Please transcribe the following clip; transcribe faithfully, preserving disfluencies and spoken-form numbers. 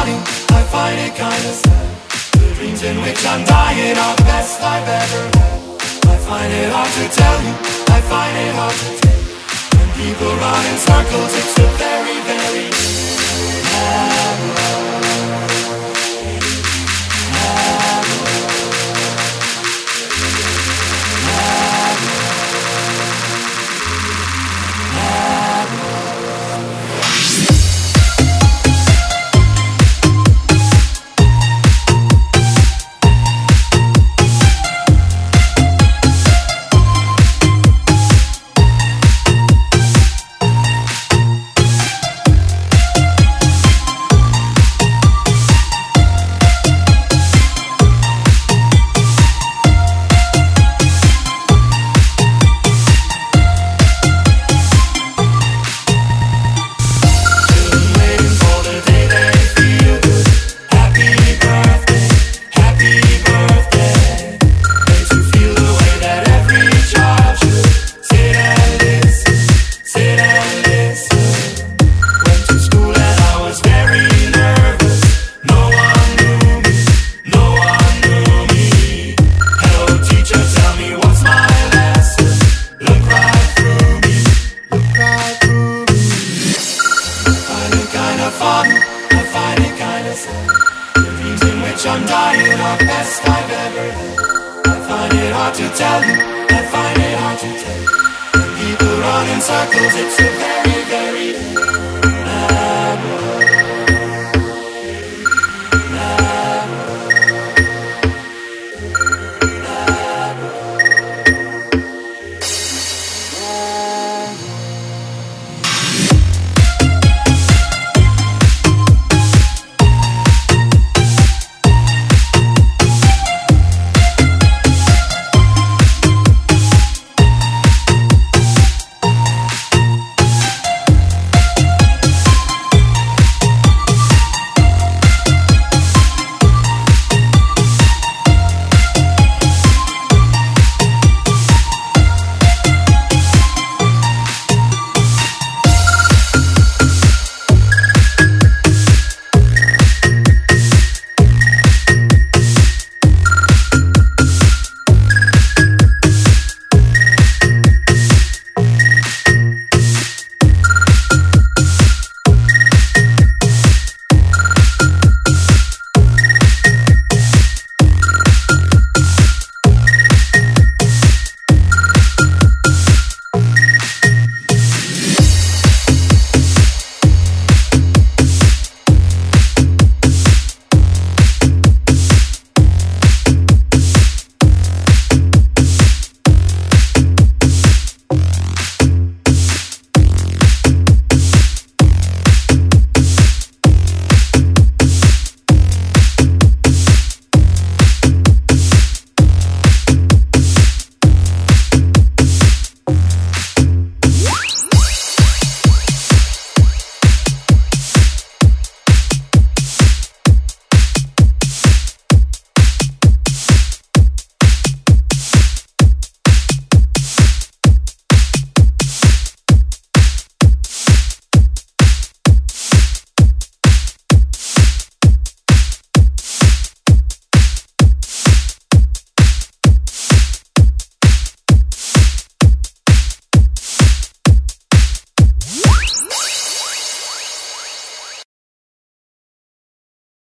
funny, I find it kinda sad. The dreams in which I'm dying are the best I've ever had. I find it hard to tell you, I find it hard to take. When people run in circles, it's a very, very bad world. Bad world. Bad world. Bad world. I'm dying are best I've ever had. I find it hard to tell you, I find it hard to take. When people run in circles, it's a very, very